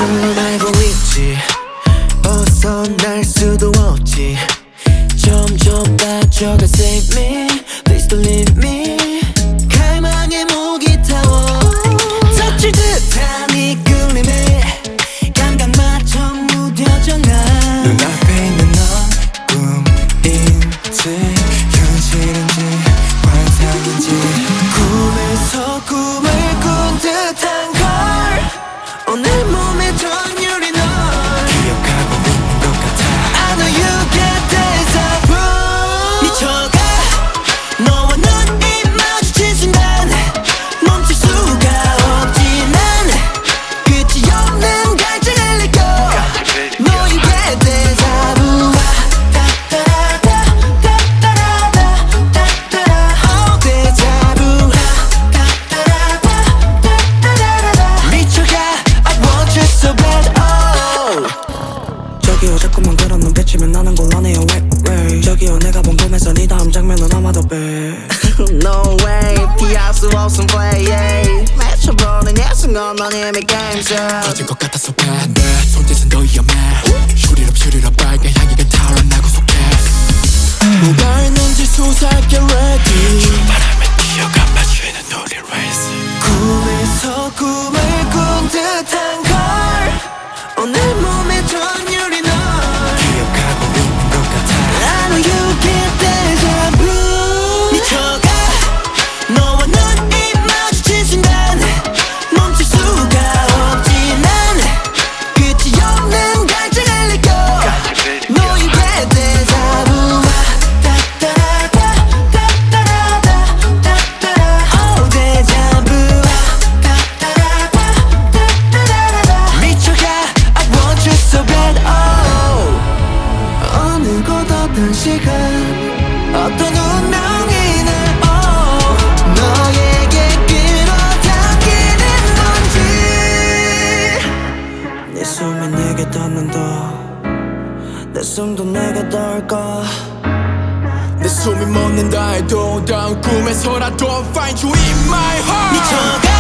알고 있지 벗어날 수도 없지 점점 빠져가 save me please don't leave me 갈망의 목이 타워 덮칠 듯한 이 끌림에 감각마저 무뎌져 난 눈앞에 있는 넌 꿈인지 현실인지 환상인지 꿈에서 꿈을 꾼 듯한 걸 오늘 몸의 전율이 널 기억하고 있는 것 같아 I know you get deja vu 미쳐가 너와 눈이 마주친 순간 멈출 수가 없지 난 끝이 없는 갈증을 느껴 No you get deja vu Oh deja vu 미쳐가 I want you so bad oh 저기요 자꾸만 그런 눈 비치면 나는 곤란해요 왜 저기요 내가 본 꿈에서 네 다음 장면은 아마도 배 No way 피할 수 없음 play yeah. 맺혀버린 이 순간 넌 이미 game show 터진 것 같아서 bad 손짓은 더 위험해 슈리럽 빨간 향기가 타올라나고 속해 뭐가 있는지 수사할게 ready 출발하면 뛰어가 마주에는 우리 race 꿈에서 꿈을 꾼 듯한 걸 오늘 몸의 전율이 널 기억하고 있는 것 같아 I know you get deja vu 미쳐가 너와 눈이 마주친 순간 멈출 수가 없지 난 끝이 없는 갈증을 느껴 No you get deja vu Oh deja vu 미쳐가 I want you so bad oh 어느 곳 어떤 시간 어떤 운명이 날 oh 너에게 끌어당기는 건지 내 숨이 내게 닿는다 내 숨도 내게 닿을까 내 숨이 멎는다 해도 다음 꿈에서라도 find you in my heart 미쳐가